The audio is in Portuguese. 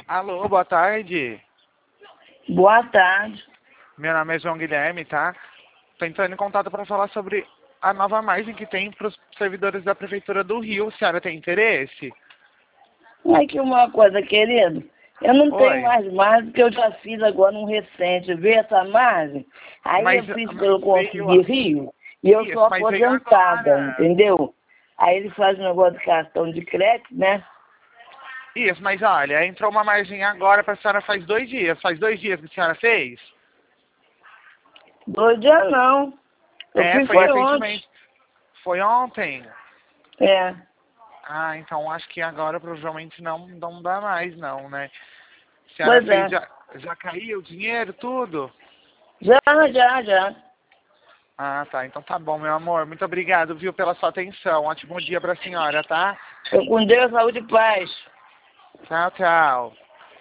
Alô, boa tarde. Boa tarde. Meu nome é João Guilherme, tá? Tô entrando em contato para falar sobre a nova margem que tem para os servidores da Prefeitura do Rio. A senhora tem interesse? Aqui uma coisa, querido. Eu não tenho Oi. mais margem, porque eu já fiz agora um recente. Vê essa margem? Aí Mas, eu fiz mas pelo veio... Consegui Rio e eu Isso, sou mas veio aposentada, agora. entendeu? Aí ele faz um negócio de cartão de crédito, né? Isso, mas olha, entrou uma margem agora para a senhora faz 2 dias. Faz 2 dias que a senhora fez? 2 dias não. Eu É, fiz foi foi ontem. recentemente. Foi ontem? É. Ah, então acho que agora provavelmente não dá mais não, né? A senhora Pois fez, é. já caiu o dinheiro, tudo? Já. Ah, tá. Então tá bom, meu amor. Muito obrigado, viu, pela sua atenção. Ótimo dia pra senhora, tá? Eu com Deus, saúde e paz. Tchau, tchau.